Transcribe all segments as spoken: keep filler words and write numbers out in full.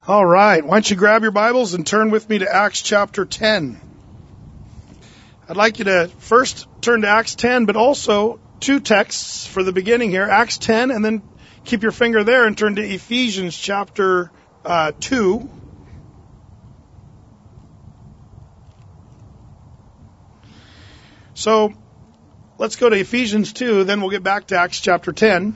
All right, why don't you grab your Bibles and turn with me to Acts chapter ten. I'd like you to first turn to Acts ten, but also two texts for the beginning here, Acts ten, and then keep your finger there and turn to Ephesians chapter uh, two. So let's go to Ephesians two, then we'll get back to Acts chapter ten.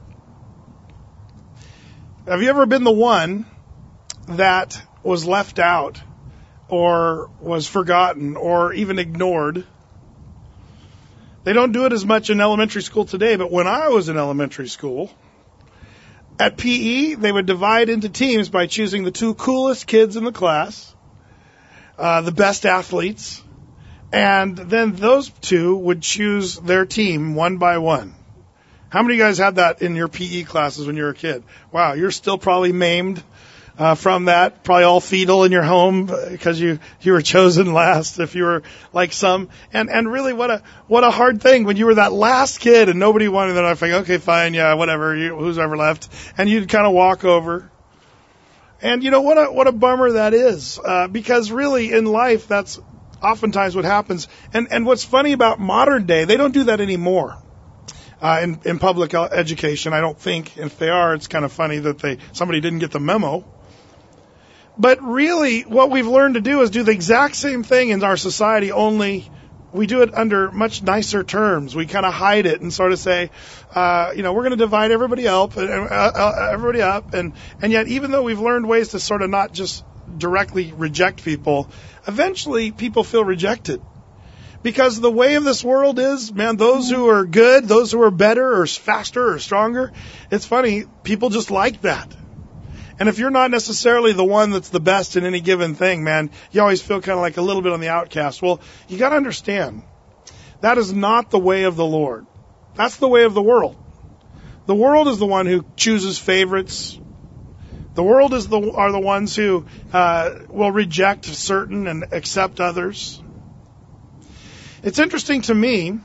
Have you ever been the one that was left out or was forgotten or even ignored? They don't do it as much in elementary school today, but when I was in elementary school, at P E, they would divide into teams by choosing the two coolest kids in the class, uh, the best athletes, and then those two would choose their team one by one. How many of you guys had that in your P E classes when you were a kid? Wow, you're still probably maimed Uh, from that, probably all fetal in your home because you, you were chosen last if you were like some. And, and really what a, what a hard thing when you were that last kid and nobody wanted that. I think, okay, fine, yeah, whatever, you, who's ever left. And you'd kind of walk over. And you know, what a, what a bummer that is. Uh, because really in life, that's oftentimes what happens. And, and what's funny about modern day, they don't do that anymore. Uh, in, in public education, I don't think. If they are, it's kind of funny that they, somebody didn't get the memo. But really, what we've learned to do is do the exact same thing in our society, only we do it under much nicer terms. We kind of hide it and sort of say, uh, you know, we're going to divide everybody up, uh, uh, everybody up, and and yet, even though we've learned ways to sort of not just directly reject people, eventually people feel rejected. Because the way of this world is, man, those who are good, those who are better or faster or stronger, it's funny, people just like that. And if you're not necessarily the one that's the best in any given thing, man, you always feel kind of like a little bit on the outcast. Well, you got to understand, that is not the way of the Lord. That's the way of the world. The world is the one who chooses favorites. The world is the are the ones who uh, will reject certain and accept others. It's interesting to me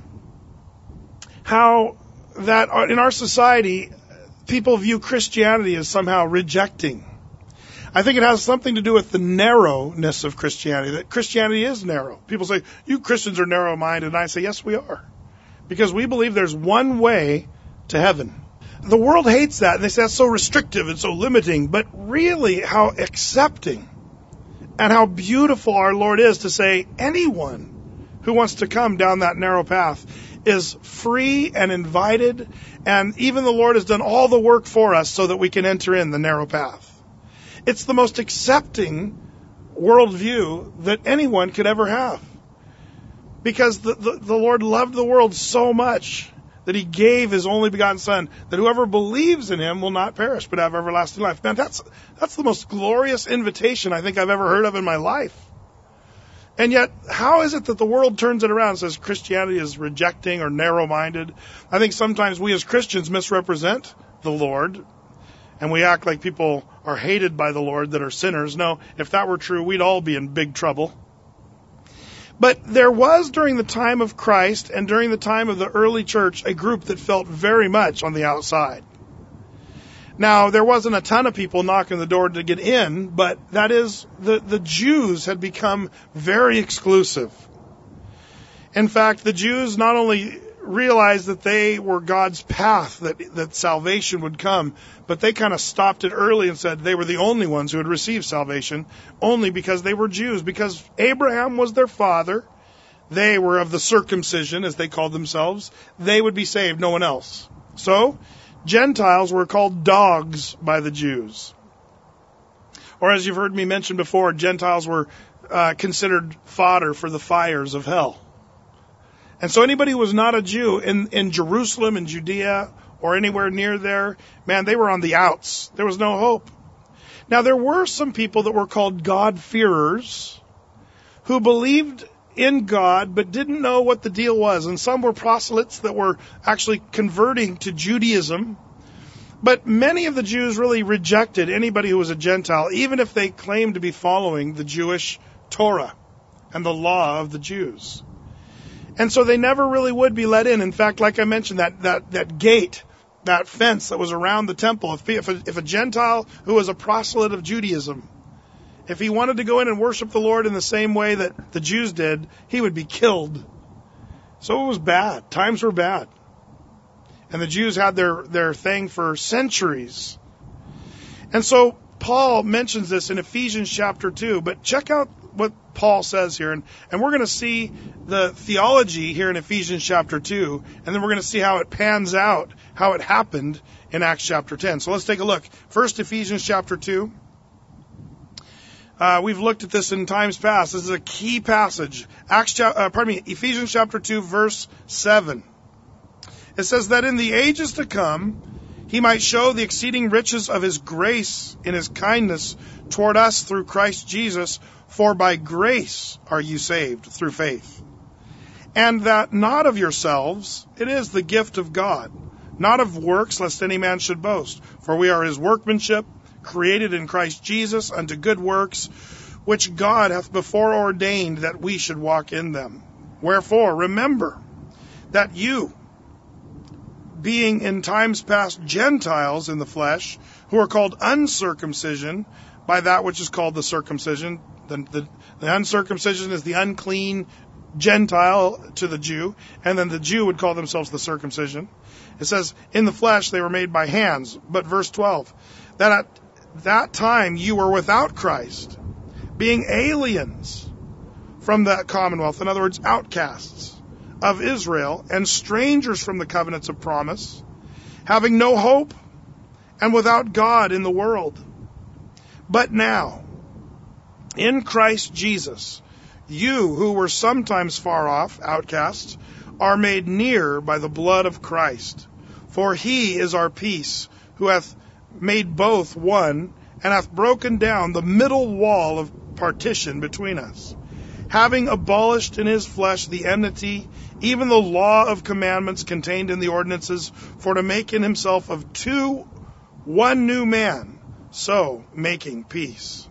how that in our society, people view Christianity as somehow rejecting. I think it has something to do with the narrowness of Christianity, that Christianity is narrow. People say, you Christians are narrow-minded, and I say, yes, we are. Because we believe there's one way to heaven. The world hates that, and they say that's so restrictive and so limiting, but really how accepting and how beautiful our Lord is to say anyone who wants to come down that narrow path is free and invited, and even the Lord has done all the work for us so that we can enter in the narrow path. It's the most accepting worldview that anyone could ever have. Because the, the, the Lord loved the world so much that He gave His only begotten Son, that whoever believes in Him will not perish but have everlasting life. Man, that's, that's the most glorious invitation I think I've ever heard of in my life. And yet, how is it that the world turns it around and says Christianity is rejecting or narrow-minded? I think sometimes we as Christians misrepresent the Lord, and we act like people are hated by the Lord that are sinners. No, if that were true, we'd all be in big trouble. But there was, during the time of Christ and during the time of the early church, a group that felt very much on the outside. Now, there wasn't a ton of people knocking the door to get in, but that is, the, the Jews had become very exclusive. In fact, the Jews not only realized that they were God's path, that, that salvation would come, but they kind of stopped it early and said they were the only ones who had received salvation, only because they were Jews, because Abraham was their father. They were of the circumcision, as they called themselves. They would be saved, no one else. So, Gentiles were called dogs by the Jews. Or as you've heard me mention before, Gentiles were uh, considered fodder for the fires of hell. And so anybody who was not a Jew in, in Jerusalem and Judea or anywhere near there, man, they were on the outs. There was no hope. Now, there were some people that were called God-fearers who believed in God, but didn't know what the deal was. And some were proselytes that were actually converting to Judaism. But many of the Jews really rejected anybody who was a Gentile, even if they claimed to be following the Jewish Torah and the law of the Jews. And so they never really would be let in. In fact, like I mentioned, that, that, that gate that fence that was around the temple. If, if, a, if a Gentile who was a proselyte of Judaism, if he wanted to go in and worship the Lord in the same way that the Jews did, he would be killed. So it was bad. Times were bad. And the Jews had their, their thing for centuries. And so Paul mentions this in Ephesians chapter two, but check out what Paul says here. And, and we're going to see the theology here in Ephesians chapter two, and then we're going to see how it pans out, how it happened in Acts chapter ten. So let's take a look. First, Ephesians chapter two. Uh, we've looked at this in times past. This is a key passage. Acts, uh, pardon me, Ephesians chapter two, verse seven. It says that in the ages to come, he might show the exceeding riches of his grace in his kindness toward us through Christ Jesus. For by grace are you saved through faith. And that not of yourselves, it is the gift of God, not of works, lest any man should boast. For we are his workmanship, created in Christ Jesus unto good works, which God hath before ordained that we should walk in them. Wherefore, remember that you, being in times past Gentiles in the flesh, who are called uncircumcision by that which is called the circumcision. The, the, the uncircumcision is the unclean Gentile to the Jew, and then the Jew would call themselves the circumcision. It says, in the flesh they were made by hands. But verse twelve, that at that time you were without Christ, being aliens from the commonwealth, in other words, outcasts of Israel, and strangers from the covenants of promise, having no hope, and without God in the world. But now, in Christ Jesus, you who were sometimes far off, outcasts, are made near by the blood of Christ. For he is our peace, who hath made both one, and hath broken down the middle wall of partition between us, having abolished in his flesh the enmity, even the law of commandments contained in the ordinances, for to make in himself of two one new man, so making peace.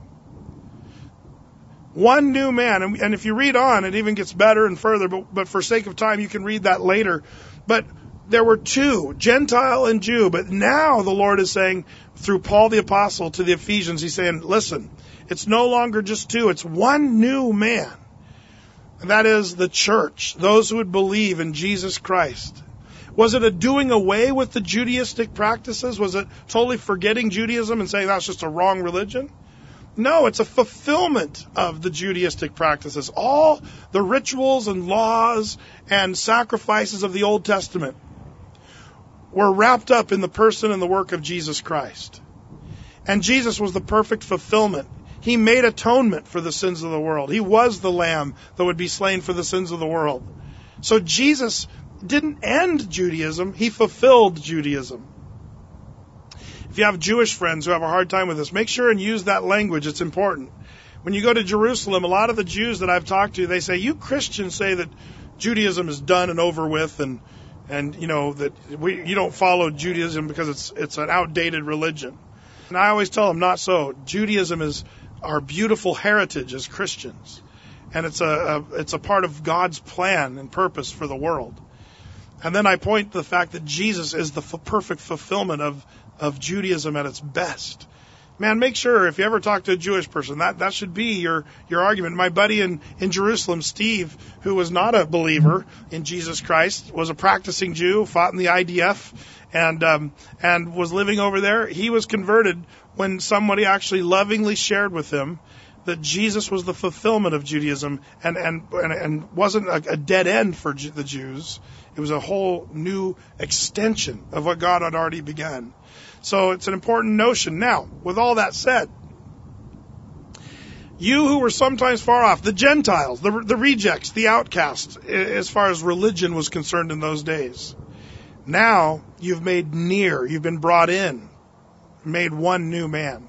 One new man, and, and if you read on, it even gets better and further, but, but for sake of time, you can read that later. But there were two, Gentile and Jew, but now the Lord is saying, through Paul the Apostle to the Ephesians, he's saying, listen, it's no longer just two, it's one new man. And that is the church, those who would believe in Jesus Christ. Was it a doing away with the Judaistic practices? Was it totally forgetting Judaism and saying that's just a wrong religion? No, it's a fulfillment of the Judaistic practices. All the rituals and laws and sacrifices of the Old Testament were wrapped up in the person and the work of Jesus Christ. And Jesus was the perfect fulfillment. He made atonement for the sins of the world. He was the lamb that would be slain for the sins of the world. So Jesus didn't end Judaism, he fulfilled Judaism. If you have Jewish friends who have a hard time with this, make sure and use that language. It's important. When you go to Jerusalem, a lot of the Jews that I've talked to, they say, you Christians say that Judaism is done and over with, and and you know that we you don't follow Judaism because it's it's an outdated religion. And I always tell them, not so. Judaism is our beautiful heritage as Christians, and it's a, a it's a part of God's plan and purpose for the world. And then I point to the fact that Jesus is the f- perfect fulfillment of, of Judaism at its best. Man, make sure if you ever talk to a Jewish person, that, that should be your, your argument. My buddy in, in Jerusalem, Steve, who was not a believer in Jesus Christ, was a practicing Jew, fought in the I D F, and um, and was living over there. He was converted when somebody actually lovingly shared with him that Jesus was the fulfillment of Judaism and, and, and, and wasn't a, a dead end for Ju- the Jews. It was a whole new extension of what God had already begun. So it's an important notion. Now, with all that said, you who were sometimes far off, the Gentiles, the, the rejects, the outcasts, as far as religion was concerned in those days, now you've made near, you've been brought in, made one new man.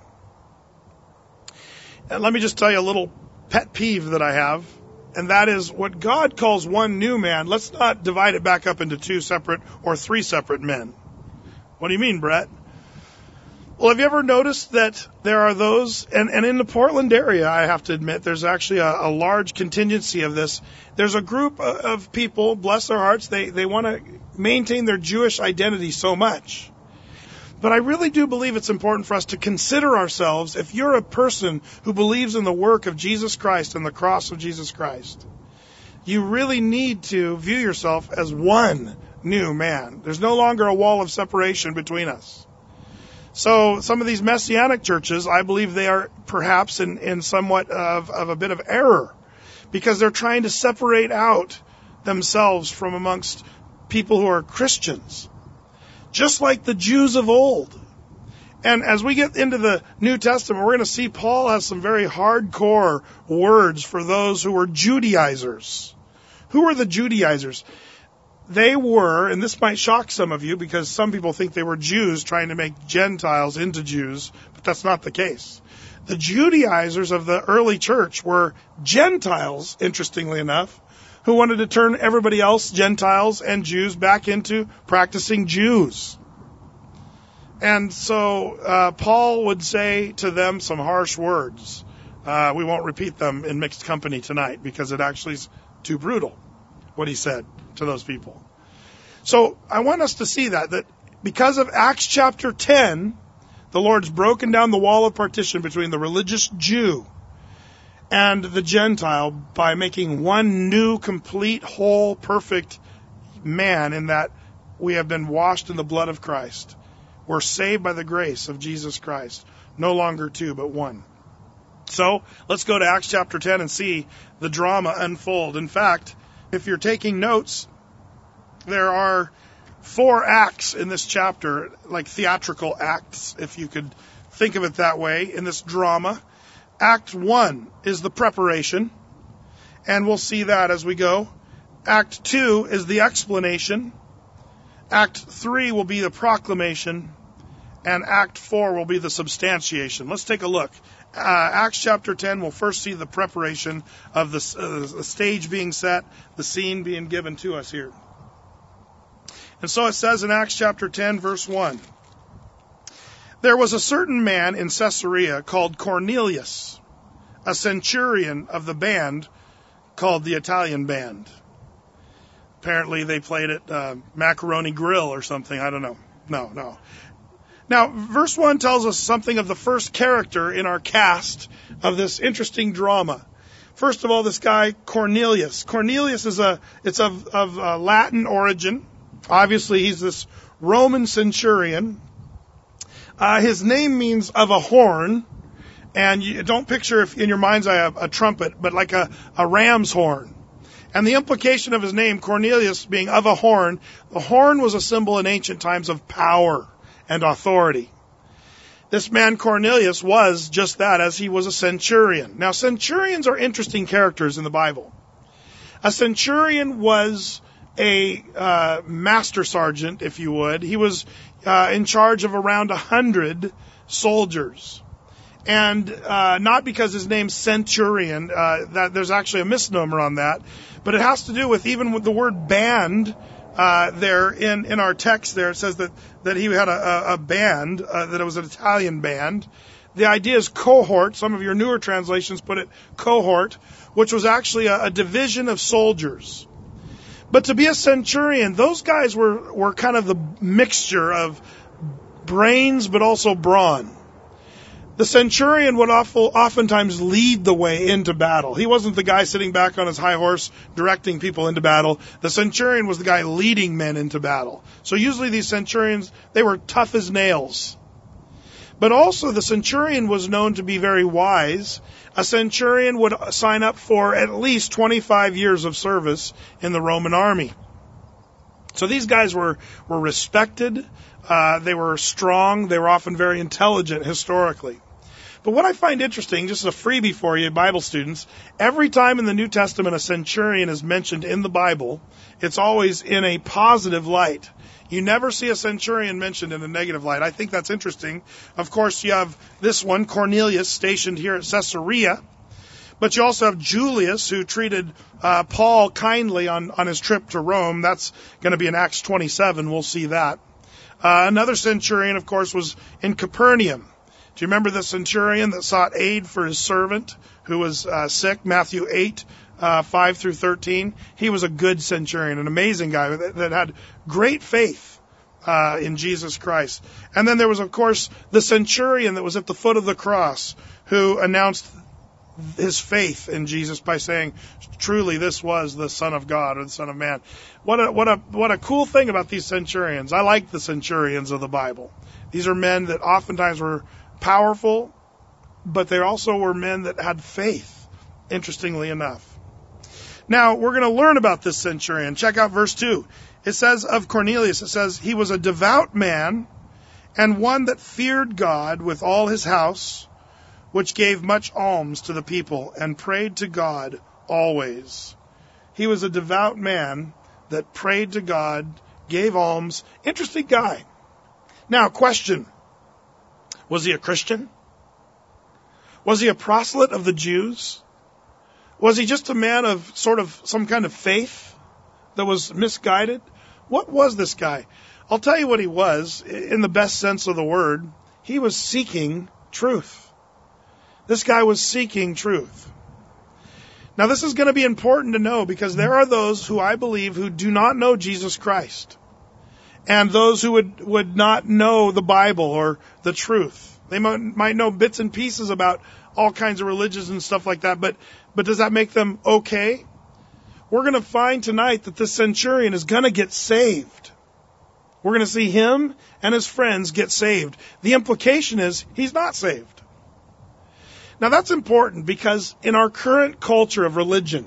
And let me just tell you a little pet peeve that I have, and that is what God calls one new man. Let's not divide it back up into two separate or three separate men. What do you mean, Brett? Well, have you ever noticed that there are those, and, and in the Portland area, I have to admit, there's actually a, a large contingency of this. There's a group of people, bless their hearts, they, they want to maintain their Jewish identity so much. But I really do believe it's important for us to consider ourselves, if you're a person who believes in the work of Jesus Christ and the cross of Jesus Christ, you really need to view yourself as one new man. There's no longer a wall of separation between us. So some of these Messianic churches, I believe they are perhaps in, in somewhat of, of a bit of error because they're trying to separate out themselves from amongst people who are Christians, just like the Jews of old. And as we get into the New Testament, we're going to see Paul has some very hardcore words for those who were Judaizers. Who were the Judaizers? They were, and this might shock some of you because some people think they were Jews trying to make Gentiles into Jews, but that's not the case. The Judaizers of the early church were Gentiles, interestingly enough, who wanted to turn everybody else, Gentiles and Jews, back into practicing Jews. And so uh, Paul would say to them some harsh words. Uh, we won't repeat them in mixed company tonight because it actually is too brutal, what he said to those people. So I want us to see that, that because of Acts chapter ten, the Lord's broken down the wall of partition between the religious Jew and the Gentile by making one new, complete, whole, perfect man in that we have been washed in the blood of Christ. We're saved by the grace of Jesus Christ. No longer two, but one. So let's go to Acts chapter ten and see the drama unfold. In fact, if you're taking notes, there are four acts in this chapter, like theatrical acts, if you could think of it that way, in this drama. Act one is the preparation, and we'll see that as we go. Act two is the explanation. Act three will be the proclamation, and Act four will be the substantiation. Let's take a look. Uh, Acts chapter ten, we'll first see the preparation of the, uh, the stage being set, the scene being given to us here. And so it says in Acts chapter ten, verse one, there was a certain man in Caesarea called Cornelius, a centurion of the band called the Italian Band. Apparently they played at uh, Macaroni Grill or something. I don't know. No, no. Now, verse one tells us something of the first character in our cast of this interesting drama. First of all, this guy, Cornelius. Cornelius is a, it's of, of uh, Latin origin. Obviously, he's this Roman centurion. Uh, his name means of a horn. And you don't picture if in your mind's eye a, a trumpet, but like a, a ram's horn. And the implication of his name, Cornelius, being of a horn, the horn was a symbol in ancient times of power and authority. This man Cornelius was just that, as he was a centurion. Now, centurions are interesting characters in the Bible. A centurion was a uh, master sergeant, if you would. He was uh, in charge of around a hundred soldiers. And uh, not because his name's centurion, uh, that there's actually a misnomer on that, but it has to do with even with the word band. Uh, there in, in our text there, it says that, that he had a, a band, uh, that it was an Italian band. The idea is cohort. Some of your newer translations put it cohort, which was actually a, a division of soldiers. But to be a centurion, those guys were, were kind of the mixture of brains but also brawn. The centurion would awful, oftentimes lead the way into battle. He wasn't the guy sitting back on his high horse directing people into battle. The centurion was the guy leading men into battle. So usually these centurions, they were tough as nails. But also the centurion was known to be very wise. A centurion would sign up for at least twenty-five years of service in the Roman army. So these guys were, were respected. Uh, they were strong. They were often very intelligent historically. But what I find interesting, just as a freebie for you, Bible students, every time in the New Testament a centurion is mentioned in the Bible, it's always in a positive light. You never see a centurion mentioned in a negative light. I think that's interesting. Of course, you have this one, Cornelius, stationed here at Caesarea. But you also have Julius, who treated uh, Paul kindly on, on his trip to Rome. That's going to be in Acts twenty-seven. We'll see that. Uh, another centurion, of course, was in Capernaum. Do you remember the centurion that sought aid for his servant who was uh, sick? Matthew eight, uh, five through thirteen. He was a good centurion, an amazing guy that, that had great faith uh, in Jesus Christ. And then there was, of course, the centurion that was at the foot of the cross who announced his faith in Jesus by saying, truly, this was the Son of God or the Son of Man. What a, what a, what a cool thing about these centurions. I like the centurions of the Bible. These are men that oftentimes were powerful, but they also were men that had faith, interestingly enough. Now, we're going to learn about this centurion. Check out verse two. It says of Cornelius, it says, he was a devout man and one that feared God with all his house, which gave much alms to the people and prayed to God always. He was a devout man that prayed to God, gave alms. Interesting guy. Now, question. Was he a Christian? Was he a proselyte of the Jews? Was he just a man of sort of some kind of faith that was misguided? What was this guy? I'll tell you what he was, in the best sense of the word. He was seeking truth. This guy was seeking truth. Now, this is going to be important to know because there are those who I believe who do not know Jesus Christ, and those who would, would not know the Bible or the truth. They might, might know bits and pieces about all kinds of religions and stuff like that, but, but does that make them okay? We're going to find tonight that this centurion is going to get saved. We're going to see him and his friends get saved. The implication is he's not saved. Now that's important because in our current culture of religion,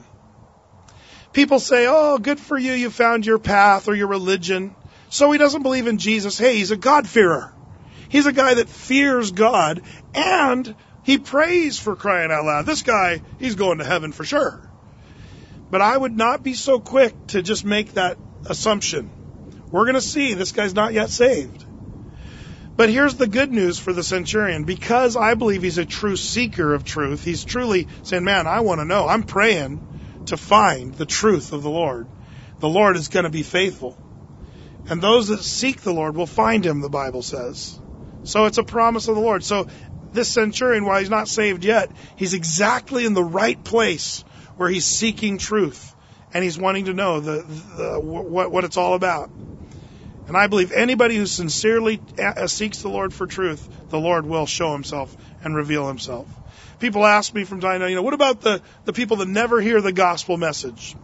people say, oh, good for you, you found your path or your religion. So he doesn't believe in Jesus. Hey, he's a God-fearer. He's a guy that fears God and he prays, for crying out loud. This guy, he's going to heaven for sure. But I would not be so quick to just make that assumption. We're going to see this guy's not yet saved. But here's the good news for the centurion. Because I believe he's a true seeker of truth, he's truly saying, man, I want to know. I'm praying to find the truth of the Lord. The Lord is going to be faithful. And those that seek the Lord will find him, the Bible says. So it's a promise of the Lord. So this centurion, while he's not saved yet, he's exactly in the right place where he's seeking truth. And he's wanting to know the, the what, what it's all about. And I believe anybody who sincerely seeks the Lord for truth, the Lord will show himself and reveal himself. People ask me from time to time, you know, what about the, the people that never hear the gospel message?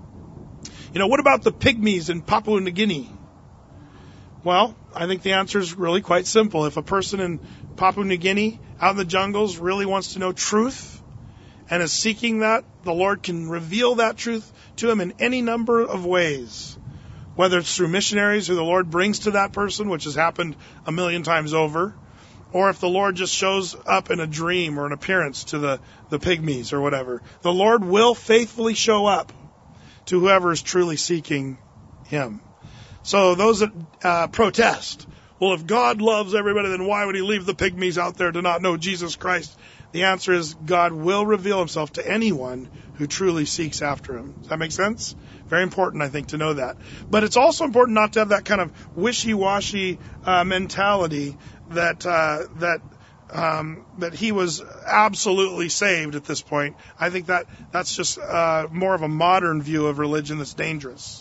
You know, what about the pygmies in Papua New Guinea? Well, I think the answer is really quite simple. If a person in Papua New Guinea, out in the jungles, really wants to know truth and is seeking that, the Lord can reveal that truth to him in any number of ways. Whether it's through missionaries who the Lord brings to that person, which has happened a million times over, or if the Lord just shows up in a dream or an appearance to the, the pygmies or whatever. The Lord will faithfully show up to whoever is truly seeking him. So those that uh, protest, well, if God loves everybody, then why would he leave the pygmies out there to not know Jesus Christ? The answer is God will reveal himself to anyone who truly seeks after him. Does that make sense? Very important, I think, to know that. But it's also important not to have that kind of wishy-washy uh, mentality that uh, that um, that he was absolutely saved at this point. I think that that's just uh, more of a modern view of religion that's dangerous.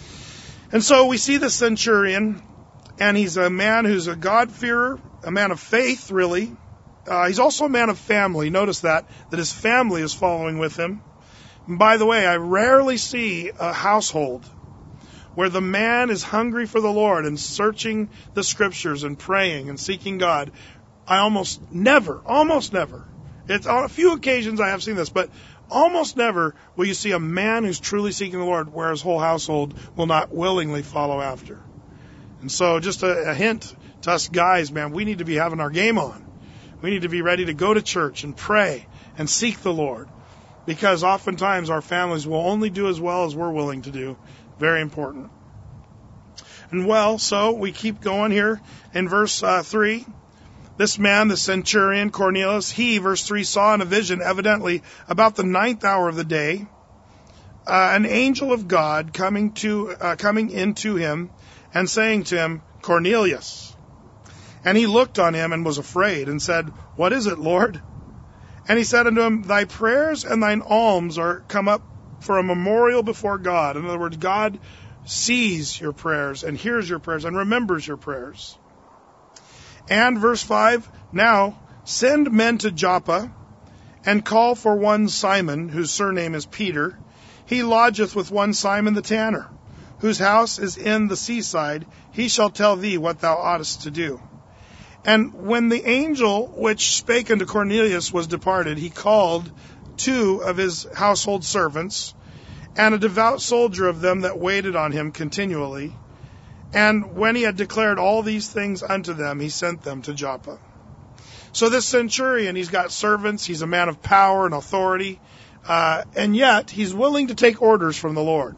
And so we see the centurion, and he's a man who's a God-fearer, a man of faith, really. Uh, he's also a man of family. Notice that, that his family is following with him. And by the way, I rarely see a household where the man is hungry for the Lord and searching the scriptures and praying and seeking God. I almost never, almost never, it's on a few occasions I have seen this, but almost never will you see a man who's truly seeking the Lord where his whole household will not willingly follow after. And so just a, a hint to us guys, man, we need to be having our game on. We need to be ready to go to church and pray and seek the Lord, because oftentimes our families will only do as well as we're willing to do. Very important. And well, so we keep going here in verse uh, three. This man, the centurion Cornelius, he, verse three, saw in a vision, evidently about the ninth hour of the day, uh, an angel of God coming to uh, coming into him and saying to him, Cornelius. And he looked on him and was afraid, and said, What is it, Lord? And he said unto him, Thy prayers and thine alms are come up for a memorial before God. In other words, God sees your prayers and hears your prayers and remembers your prayers. And verse five, Now send men to Joppa, and call for one Simon, whose surname is Peter. He lodgeth with one Simon the tanner, whose house is in the seaside. He shall tell thee what thou oughtest to do. And when the angel which spake unto Cornelius was departed, he called two of his household servants, and a devout soldier of them that waited on him continually. And when he had declared all these things unto them, he sent them to Joppa. So this centurion, he's got servants, he's a man of power and authority, uh, and yet he's willing to take orders from the Lord.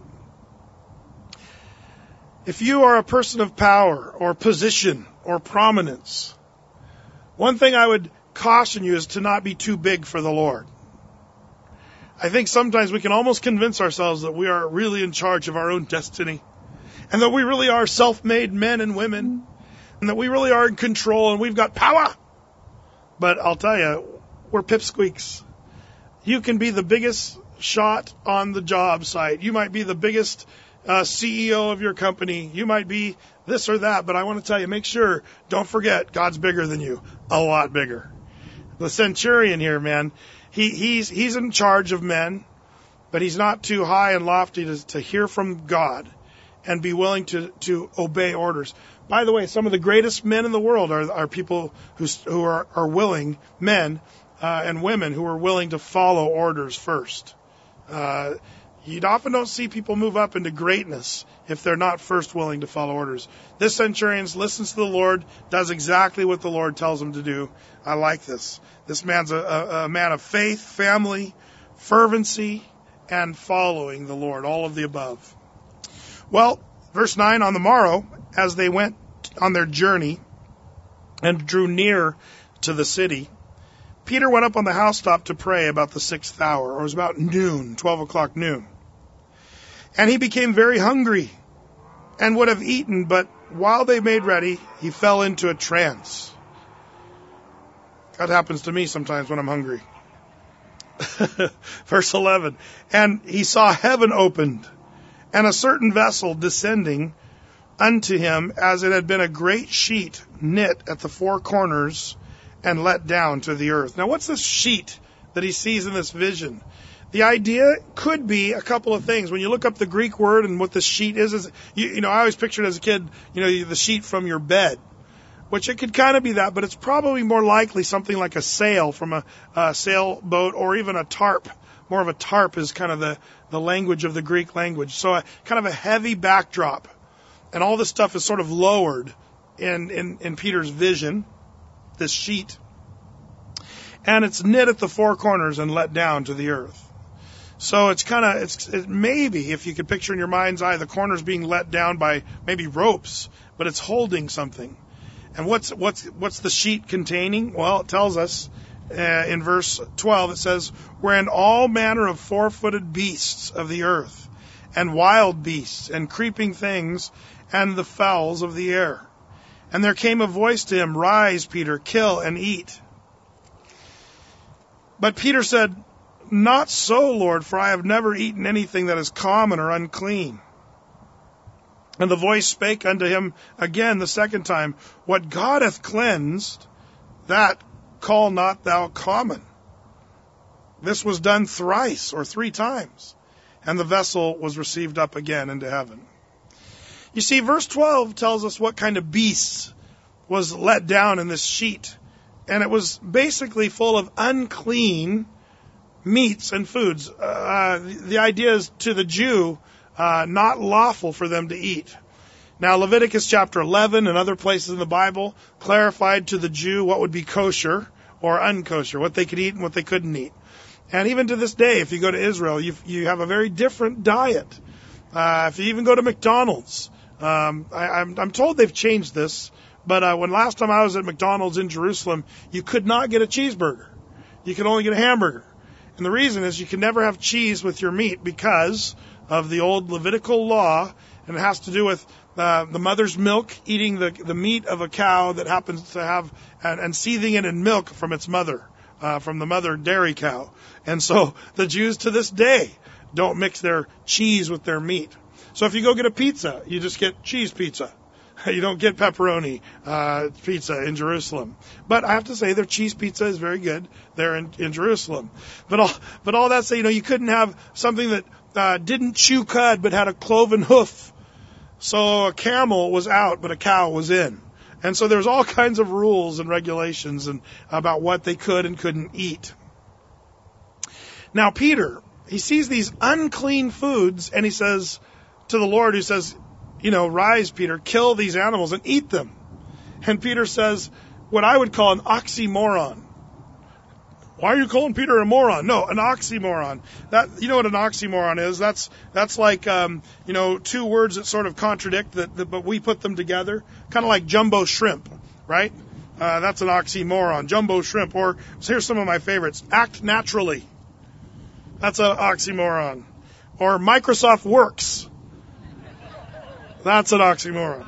If you are a person of power or position or prominence, one thing I would caution you is to not be too big for the Lord. I think sometimes we can almost convince ourselves that we are really in charge of our own destiny, and that we really are self-made men and women, and that we really are in control and we've got power. But I'll tell you, we're pipsqueaks. You can be the biggest shot on the job site. You might be the biggest uh, C E O of your company. You might be this or that. But I want to tell you, make sure, don't forget, God's bigger than you. A lot bigger. The centurion here, man, he, he's, he's in charge of men, but he's not too high and lofty to, to hear from God and be willing to, to obey orders. By the way, some of the greatest men in the world are, are people who, who are, are willing, men uh, and women who are willing to follow orders first. Uh, you often don't see people move up into greatness if they're not first willing to follow orders. This centurion listens to the Lord, does exactly what the Lord tells him to do. I like this. This man's a, a, a man of faith, family, fervency, and following the Lord, all of the above. Well, verse nine, on the morrow, as they went on their journey and drew near to the city, Peter went up on the housetop to pray about the sixth hour, or it was about noon, twelve o'clock noon. And he became very hungry and would have eaten, but while they made ready, he fell into a trance. That happens to me sometimes when I'm hungry. Verse eleven, and he saw heaven opened, and a certain vessel descending unto him, as it had been a great sheet knit at the four corners and let down to the earth. Now, what's this sheet that he sees in this vision? The idea could be a couple of things. When you look up the Greek word and what this sheet is, is you, you know, I always pictured as a kid, you know, the sheet from your bed, which it could kind of be that, but it's probably more likely something like a sail from a, a sailboat, or even a tarp. More of a tarp is kind of the, the language of the Greek language. So a, kind of a heavy backdrop. And all this stuff is sort of lowered in, in, in Peter's vision, this sheet. And it's knit at the four corners and let down to the earth. So it's kind of, it's it maybe, if you could picture in your mind's eye, the corners being let down by maybe ropes, but it's holding something. And what's what's what's the sheet containing? Well, it tells us uh, in verse twelve, it says, wherein all manner of four-footed beasts of the earth, and wild beasts, and creeping things, and the fowls of the air. And there came a voice to him, Rise, Peter, kill and eat. But Peter said, Not so, Lord, for I have never eaten anything that is common or unclean. And the voice spake unto him again the second time, What God hath cleansed, that call not thou common. This was done thrice or three times, and the vessel was received up again into heaven. You see, verse twelve tells us what kind of beasts was let down in this sheet. And it was basically full of unclean meats and foods. Uh, the idea is, to the Jew, uh, not lawful for them to eat. Now, Leviticus chapter eleven and other places in the Bible clarified to the Jew what would be kosher or unkosher, what they could eat and what they couldn't eat. And even to this day, if you go to Israel, you you have a very different diet. Uh, if you even go to McDonald's, um, I, I'm, I'm told they've changed this, but uh, when last time I was at McDonald's in Jerusalem, you could not get a cheeseburger. You could only get a hamburger. And the reason is you can never have cheese with your meat because of the old Levitical law, and it has to do with uh, the mother's milk, eating the, the meat of a cow that happens to have, and, and seething it in milk from its mother, uh, from the mother dairy cow. And so the Jews to this day don't mix their cheese with their meat. So if you go get a pizza, you just get cheese pizza. You don't get pepperoni uh, pizza in Jerusalem. But I have to say their cheese pizza is very good there in, in Jerusalem. But all, but all that say, you know, you couldn't have something that uh, didn't chew cud but had a cloven hoof. So a camel was out, but a cow was in. And so there's all kinds of rules and regulations and about what they could and couldn't eat. Now Peter, he sees these unclean foods and he says to the Lord, who says, you know, rise, Peter, kill these animals and eat them. And Peter says what I would call an oxymoron. Why are you calling Peter a moron? No, an oxymoron. That, you know what an oxymoron is? That's that's like um, you know, two words that sort of contradict, that, that but we put them together, kind of like jumbo shrimp, right? Uh, that's an oxymoron, jumbo shrimp. Or here's some of my favorites: act naturally. That's an oxymoron. Or Microsoft Works. That's an oxymoron.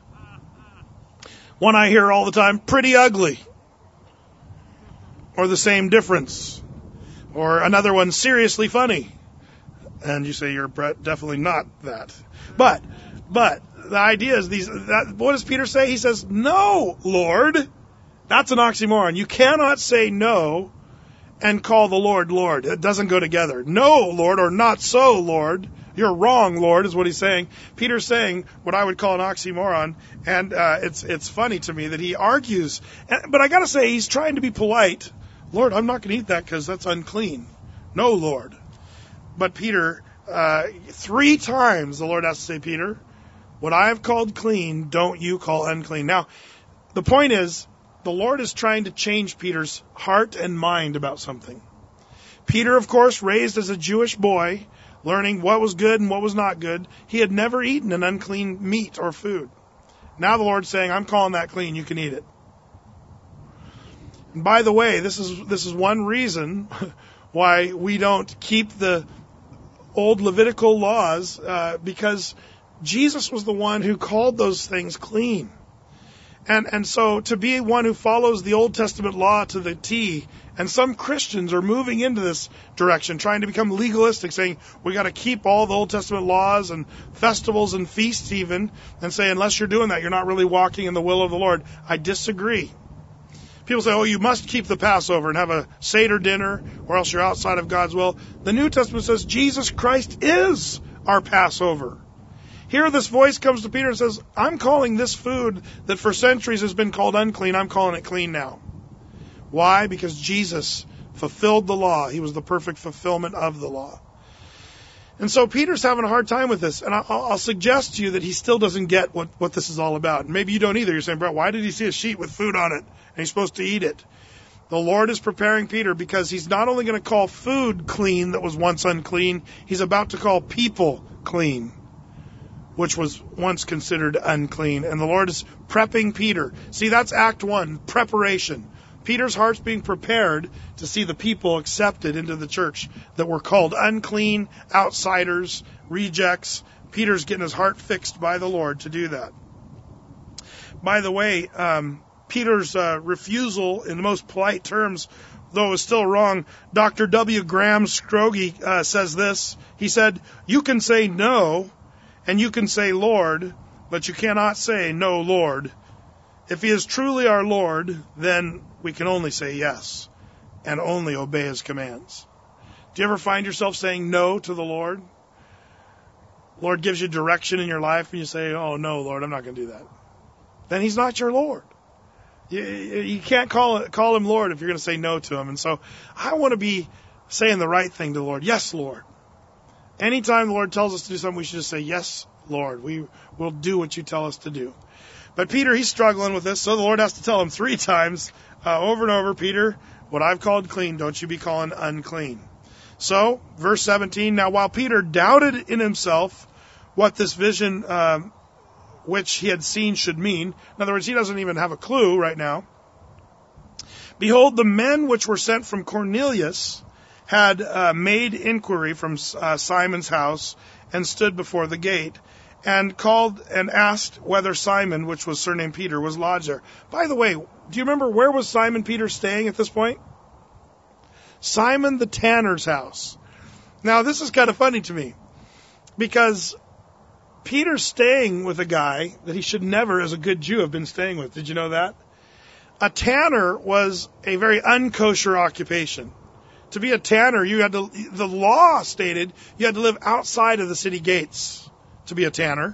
One I hear all the time: pretty ugly. Or the same difference. Or another one: seriously funny. And you say, you're definitely not that. But, but, the idea is these, that, what does Peter say? He says, no, Lord. That's an oxymoron. You cannot say no and call the Lord, Lord. It doesn't go together. No, Lord, or not so, Lord. You're wrong, Lord, is what he's saying. Peter's saying what I would call an oxymoron, and uh, it's it's funny to me that he argues. But I got to say, he's trying to be polite. Lord, I'm not going to eat that because that's unclean. No, Lord. But Peter, uh, three times the Lord has to say, Peter, what I have called clean, don't you call unclean. Now, the point is, the Lord is trying to change Peter's heart and mind about something. Peter, of course, raised as a Jewish boy, learning what was good and what was not good, he had never eaten an unclean meat or food. Now the Lord's saying, I'm calling that clean, you can eat it. And by the way, this is this is one reason why we don't keep the old Levitical laws, uh, because Jesus was the one who called those things clean. And and so to be one who follows the Old Testament law to the T, and some Christians are moving into this direction, trying to become legalistic, saying we got to keep all the Old Testament laws and festivals and feasts even, and say unless you're doing that, you're not really walking in the will of the Lord. I disagree. People say, oh, you must keep the Passover and have a Seder dinner, or else you're outside of God's will. The New Testament says Jesus Christ is our Passover. Here this voice comes to Peter and says, I'm calling this food that for centuries has been called unclean, I'm calling it clean now. Why? Because Jesus fulfilled the law. He was the perfect fulfillment of the law. And so Peter's having a hard time with this. And I'll, I'll suggest to you that he still doesn't get what, what this is all about. And maybe you don't either. You're saying, bro, why did he see a sheet with food on it and he's supposed to eat it? The Lord is preparing Peter because he's not only going to call food clean that was once unclean, he's about to call people clean, which was once considered unclean. And the Lord is prepping Peter. See, that's act one, preparation. Peter's heart's being prepared to see the people accepted into the church that were called unclean, outsiders, rejects. Peter's getting his heart fixed by the Lord to do that. By the way, um, Peter's uh, refusal in the most polite terms, though it was still wrong, Doctor W. Graham Scroggie uh, says this. He said, you can say no, and you can say Lord, but you cannot say no, Lord. If he is truly our Lord, then we can only say yes and only obey his commands. Do you ever find yourself saying no to the Lord? Lord gives you direction in your life and you say, oh no, Lord, I'm not going to do that. Then he's not your Lord. You, you can't call call him Lord if you're going to say no to him. And so I want to be saying the right thing to the Lord. Yes, Lord. Anytime the Lord tells us to do something, we should just say, yes, Lord. We will do what you tell us to do. But Peter, he's struggling with this, so the Lord has to tell him three times, uh, over and over, Peter, what I've called clean, don't you be calling unclean. So, verse seventeen, now while Peter doubted in himself what this vision um, which he had seen should mean, in other words, he doesn't even have a clue right now, behold, the men which were sent from Cornelius had uh, made inquiry from uh, Simon's house and stood before the gate. and called and asked whether Simon, which was surnamed Peter, was lodged there. By the way, do you remember where was Simon Peter staying at this point? Simon the tanner's house. Now, this is kind of funny to me because Peter's staying with a guy that he should never, as a good Jew, have been staying with. Did you know that? A tanner was a very unkosher occupation. To be a tanner, you had to, the law stated you had to live outside of the city gates to be a tanner.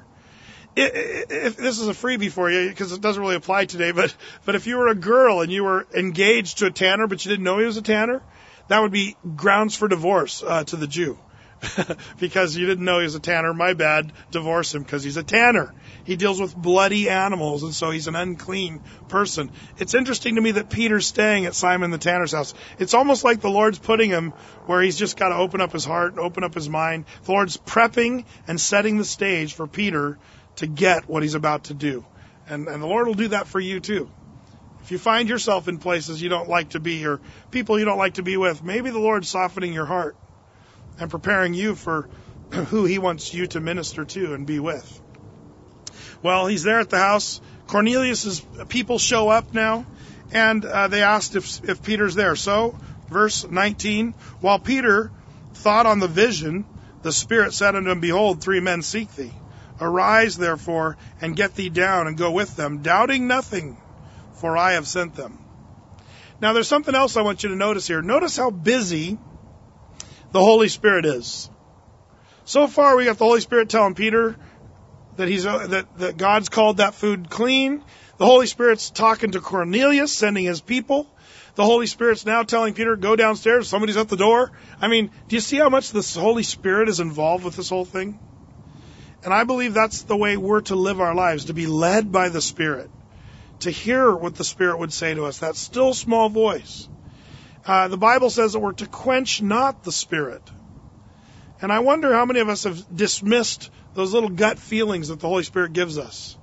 If this is a freebie for you, because it doesn't really apply today, but, but if you were a girl and you were engaged to a tanner, but you didn't know he was a tanner, that would be grounds for divorce uh, to the Jew. Because you didn't know he was a tanner, my bad, divorce him because he's a tanner. He deals with bloody animals, and so he's an unclean person. It's interesting to me that Peter's staying at Simon the tanner's house. It's almost like the Lord's putting him where he's just got to open up his heart and open up his mind. The Lord's prepping and setting the stage for Peter to get what he's about to do. And, and the Lord will do that for you too. If you find yourself in places you don't like to be or people you don't like to be with, maybe the Lord's softening your heart and preparing you for who he wants you to minister to and be with. Well, he's there at the house. Cornelius's people show up now, and uh, they asked if, if Peter's there. So, verse nineteen, while Peter thought on the vision, the Spirit said unto him, Behold, three men seek thee. Arise, therefore, and get thee down and go with them, doubting nothing, for I have sent them. Now, there's something else I want you to notice here. Notice how busy the Holy Spirit is. So far, we got the Holy Spirit telling Peter that he's uh, that, that God's called that food clean. The Holy Spirit's talking to Cornelius, sending his people. The Holy Spirit's now telling Peter, go downstairs, somebody's at the door. I mean, do you see how much the Holy Spirit is involved with this whole thing? And I believe that's the way we're to live our lives, to be led by the Spirit, to hear what the Spirit would say to us, that still small voice. Uh, the Bible says that we're to quench not the Spirit. And I wonder how many of us have dismissed those little gut feelings that the Holy Spirit gives us.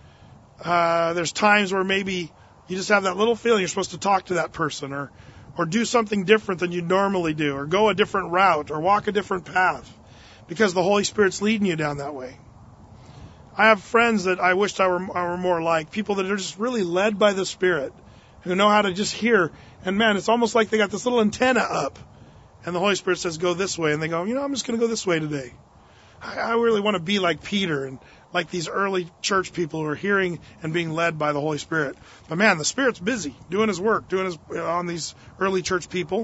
Uh, there's times where maybe you just have that little feeling you're supposed to talk to that person or, or do something different than you normally do or go a different route or walk a different path because the Holy Spirit's leading you down that way. I have friends that I wished I were, I were more like, people that are just really led by the Spirit, who know how to just hear. And man, it's almost like they got this little antenna up. And the Holy Spirit says, go this way. And they go, you know, I'm just going to go this way today. I, I really want to be like Peter and like these early church people who are hearing and being led by the Holy Spirit. But man, the Spirit's busy doing his work, doing his on these early church people.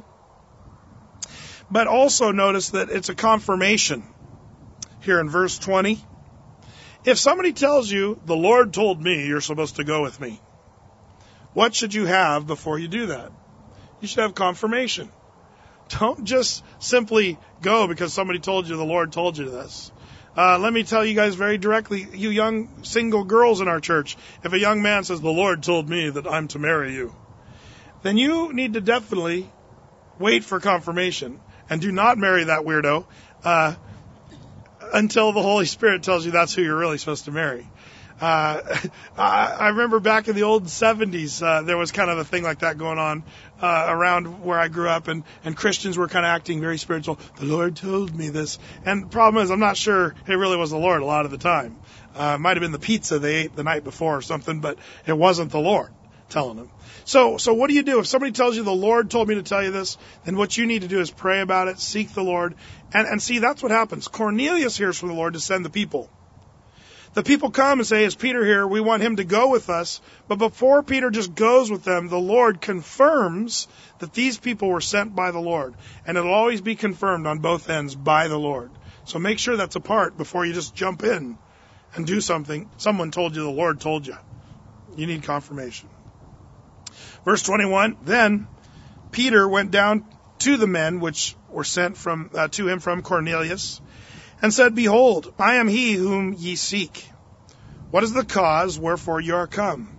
But also notice that it's a confirmation here in verse twenty. If somebody tells you, the Lord told me you're supposed to go with me, what should you have before you do that? You should have confirmation. Don't just simply go because somebody told you the Lord told you this. Uh, let me tell you guys very directly, you young single girls in our church, if a young man says, the Lord told me that I'm to marry you, then you need to definitely wait for confirmation and do not marry that weirdo uh, until the Holy Spirit tells you that's who you're really supposed to marry. Uh, I remember back in the old seventies, uh, there was kind of a thing like that going on, uh, around where I grew up, and, and Christians were kind of acting very spiritual. The Lord told me this. And the problem is, I'm not sure it really was the Lord a lot of the time. Uh, it might have been the pizza they ate the night before or something, but it wasn't the Lord telling them. So, so what do you do? If somebody tells you the Lord told me to tell you this, then what you need to do is pray about it, seek the Lord, and, and see, that's what happens. Cornelius hears from the Lord to send the people. The people come and say, is Peter here? We want him to go with us. But before Peter just goes with them, the Lord confirms that these people were sent by the Lord. And it'll always be confirmed on both ends by the Lord. So make sure that's a part before you just jump in and do something. Someone told you the Lord told you. You need confirmation. Verse twenty-one, then Peter went down to the men which were sent from uh, to him from Cornelius, and said, Behold, I am he whom ye seek. What is the cause wherefore you are come?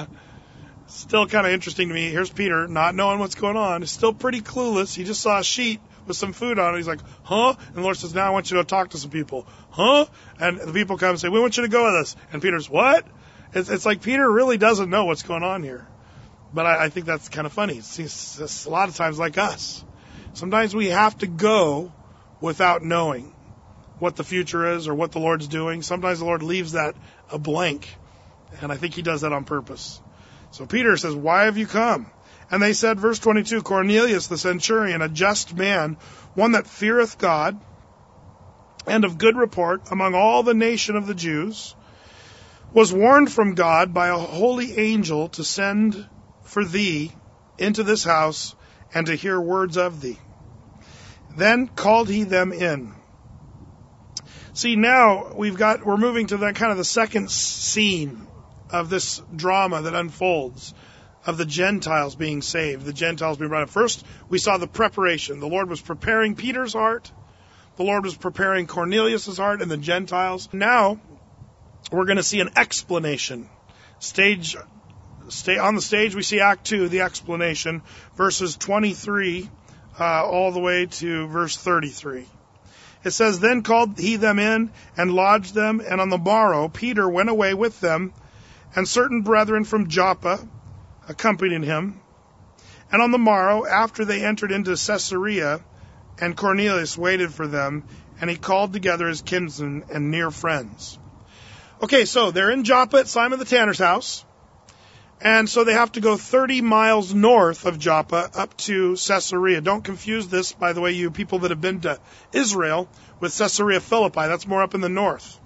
Still kind of interesting to me. Here's Peter, not knowing what's going on. He's still pretty clueless. He just saw a sheet with some food on it. He's like, huh? And the Lord says, now I want you to talk to some people. Huh? And the people come and say, we want you to go with us. And Peter's, what? It's, it's like Peter really doesn't know what's going on here. But I, I think that's kind of funny. It's, it's, it's a lot of times like us. Sometimes we have to go without knowing. what the future is or what the Lord's doing. Sometimes the Lord leaves that a blank, and I think he does that on purpose. So Peter says, why have you come? And they said, verse twenty-two, Cornelius the centurion, a just man, one that feareth God, and of good report among all the nation of the Jews, was warned from God by a holy angel to send for thee into this house and to hear words of thee. Then called he them in. See, now we've got, we're moving to that kind of the second scene of this drama that unfolds of the Gentiles being saved, the Gentiles being brought up. First, we saw the preparation. The Lord was preparing Peter's heart. The Lord was preparing Cornelius' heart and the Gentiles. Now, we're going to see an explanation. Stage, stay on the stage, we see Act two, the explanation, verses twenty-three uh, all the way to verse thirty-three. It says, then called he them in and lodged them, and on the morrow Peter went away with them, and certain brethren from Joppa accompanied him. And on the morrow, after they entered into Caesarea, and Cornelius waited for them, and he called together his kinsmen and near friends. Okay, so they're in Joppa at Simon the Tanner's house, and so they have to go thirty miles north of Joppa up to Caesarea. Don't confuse this, by the way, you people that have been to Israel, with Caesarea Philippi. That's more up in the north.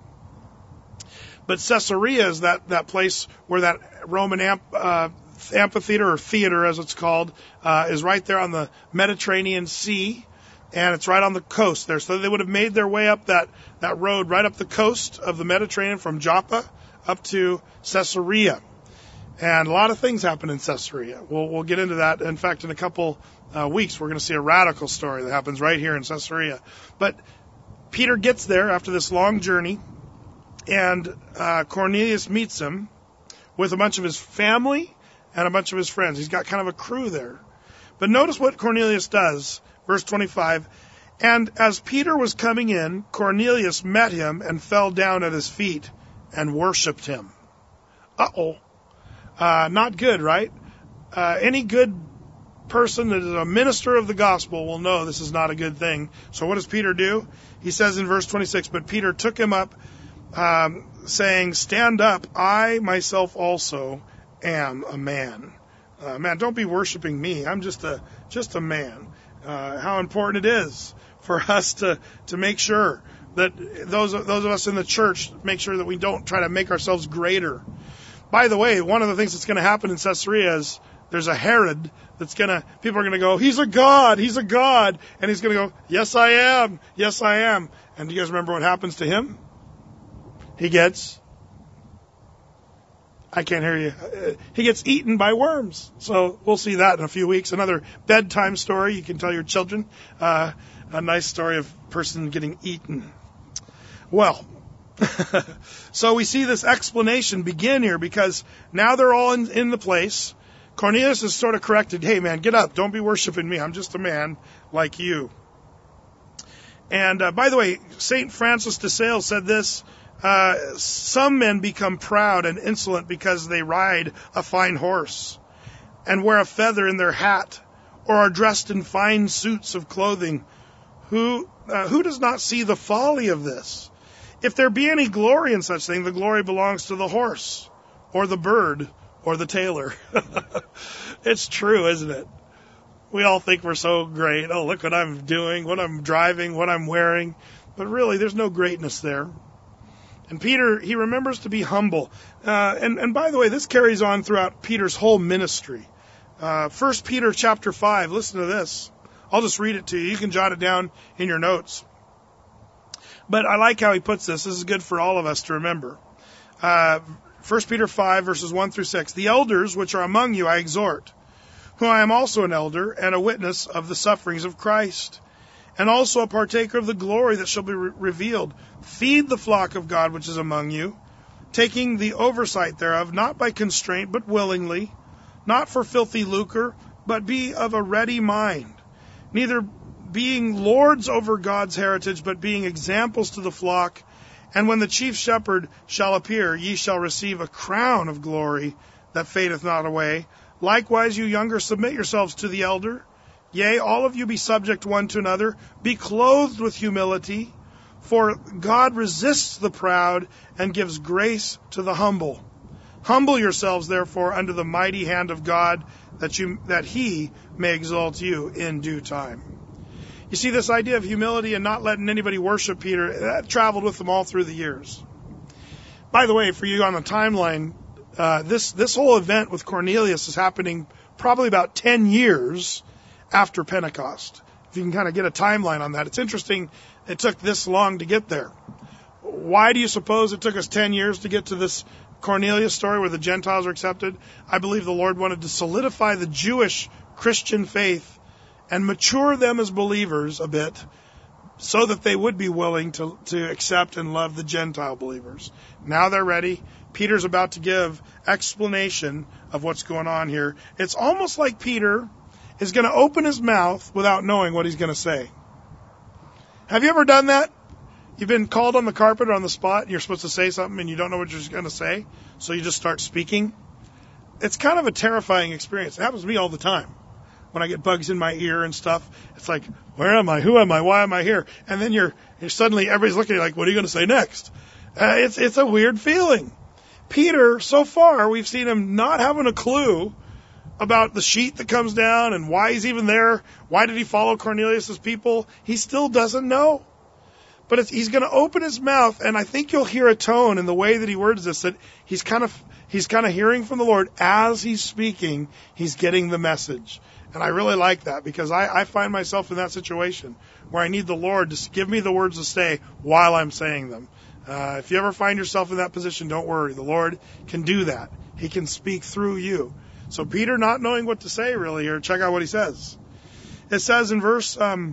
But Caesarea is that, that place where that Roman amp, uh, amphitheater, or theater as it's called, uh, is right there on the Mediterranean Sea, and it's right on the coast there. So they would have made their way up that, that road right up the coast of the Mediterranean from Joppa up to Caesarea. And a lot of things happen in Caesarea. We'll, we'll get into that. In fact, in a couple uh, weeks, we're going to see a radical story that happens right here in Caesarea. But Peter gets there after this long journey, and uh, Cornelius meets him with a bunch of his family and a bunch of his friends. He's got kind of a crew there. But notice what Cornelius does. Verse twenty-five, and as Peter was coming in, Cornelius met him and fell down at his feet and worshipped him. Uh-oh. Uh, not good, right? Uh, any good person that is a minister of the gospel will know this is not a good thing. So what does Peter do? He says in verse twenty-six, but Peter took him up, um, saying, stand up, I myself also am a man. Uh, man, don't be worshiping me. I'm just a just a man. Uh, how important it is for us to, to make sure that those those of us in the church make sure that we don't try to make ourselves greater. By the way, one of the things that's going to happen in Caesarea is there's a Herod that's going to, people are going to go, he's a god, he's a god. And he's going to go, yes, I am, yes, I am. And do you guys remember what happens to him? He gets, I can't hear you, uh, he gets eaten by worms. So we'll see that in a few weeks. Another bedtime story you can tell your children. Uh, a nice story of a person getting eaten. Well, so we see this explanation begin here because now they're all in, in the place. Cornelius is sort of corrected. Hey, man, get up. Don't be worshiping me. I'm just a man like you. And uh, by the way, Saint Francis de Sales said this, uh, some men become proud and insolent because they ride a fine horse and wear a feather in their hat or are dressed in fine suits of clothing. Who, uh, who does not see the folly of this? If there be any glory in such thing, the glory belongs to the horse, or the bird, or the tailor. It's true, isn't it? We all think we're so great. Oh, look what I'm doing, what I'm driving, what I'm wearing. But really, there's no greatness there. And Peter, he remembers to be humble. Uh, and, and by the way, this carries on throughout Peter's whole ministry. Uh, First Peter chapter five, listen to this. I'll just read it to you. You can jot it down in your notes. But I like how he puts this. This is good for all of us to remember. Uh, First Peter five, verses one through six. The elders which are among you I exhort, who I am also an elder and a witness of the sufferings of Christ, and also a partaker of the glory that shall be re- revealed. Feed the flock of God which is among you, taking the oversight thereof, not by constraint, but willingly, not for filthy lucre, but be of a ready mind, neither being lords over God's heritage, but being examples to the flock. And when the chief shepherd shall appear, ye shall receive a crown of glory that fadeth not away. Likewise, you younger, submit yourselves to the elder. Yea, all of you be subject one to another. Be clothed with humility. For God resists the proud and gives grace to the humble. Humble yourselves, therefore, under the mighty hand of God, that you that He may exalt you in due time. You see, this idea of humility and not letting anybody worship Peter, that traveled with them all through the years. By the way, for you on the timeline, uh, this this whole event with Cornelius is happening probably about ten years after Pentecost. If you can kind of get a timeline on that. It's interesting it took this long to get there. Why do you suppose it took us ten years to get to this Cornelius story where the Gentiles are accepted? I believe the Lord wanted to solidify the Jewish Christian faith and mature them as believers a bit so that they would be willing to, to accept and love the Gentile believers. Now they're ready. Peter's about to give explanation of what's going on here. It's almost like Peter is going to open his mouth without knowing what he's going to say. Have you ever done that? You've been called on the carpet or on the spot, and you're supposed to say something, and you don't know what you're going to say, so you just start speaking. It's kind of a terrifying experience. It happens to me all the time. When I get bugs in my ear and stuff, it's like, where am I? Who am I? Why am I here? And then you're, you're suddenly, everybody's looking at you like, what are you going to say next? Uh, it's, it's a weird feeling. Peter, so far, we've seen him not having a clue about the sheet that comes down and why he's even there. Why did he follow Cornelius' people? He still doesn't know. But it's, he's going to open his mouth, and I think you'll hear a tone in the way that he words this, that he's kind of he's kind of hearing from the Lord as he's speaking. He's getting the message. And I really like that because I, I find myself in that situation where I need the Lord to give me the words to say while I'm saying them. Uh, if you ever find yourself in that position, don't worry. The Lord can do that. He can speak through you. So Peter, not knowing what to say really here, check out what he says. It says in verse um,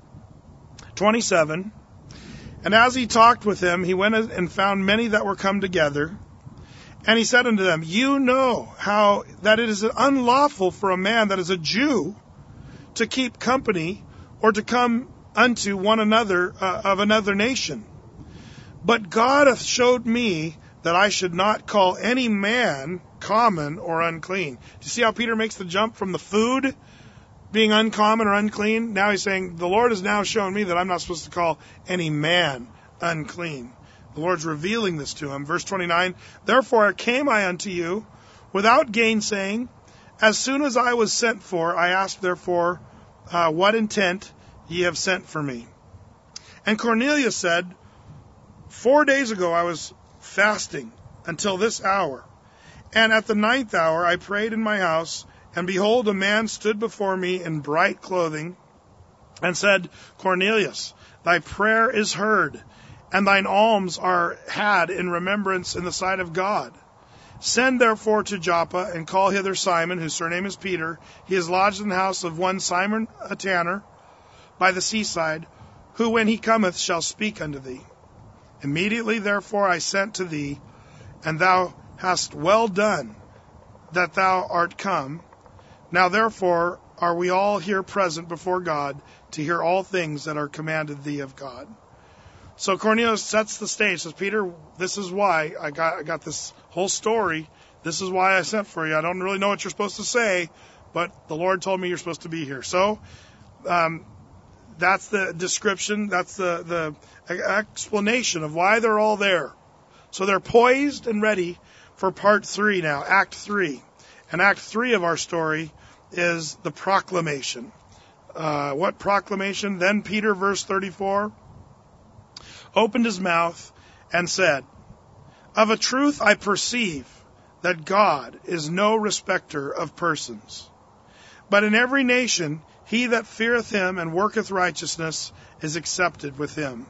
twenty-seven, and as he talked with them, he went and found many that were come together. And he said unto them, you know how that it is unlawful for a man that is a Jew to keep company or to come unto one another uh, of another nation. But God hath showed me that I should not call any man common or unclean. Do you see how Peter makes the jump from the food being uncommon or unclean? Now he's saying, the Lord has now shown me that I'm not supposed to call any man unclean. The Lord's revealing this to him. Verse twenty-nine, therefore came I unto you without gainsaying. As soon as I was sent for, I asked therefore, uh, what intent ye have sent for me? And Cornelius said, four days ago I was fasting until this hour. And at the ninth hour I prayed in my house, and behold, a man stood before me in bright clothing, and said, Cornelius, thy prayer is heard, and thine alms are had in remembrance in the sight of God. Send therefore to Joppa, and call hither Simon, whose surname is Peter. He is lodged in the house of one Simon a tanner, by the seaside, who when he cometh shall speak unto thee. Immediately therefore I sent to thee, and thou hast well done that thou art come. Now therefore are we all here present before God to hear all things that are commanded thee of God. So Cornelius sets the stage, says, Peter, this is why I got I got this whole story. This is why I sent for you. I don't really know what you're supposed to say, but the Lord told me you're supposed to be here. So um, that's the description. That's the, the explanation of why they're all there. So they're poised and ready for part three now, act three. And act three of our story is the proclamation. Uh, what proclamation? Then Peter, verse thirty-four, opened his mouth and said, of a truth I perceive that God is no respecter of persons, but in every nation he that feareth him and worketh righteousness is accepted with him.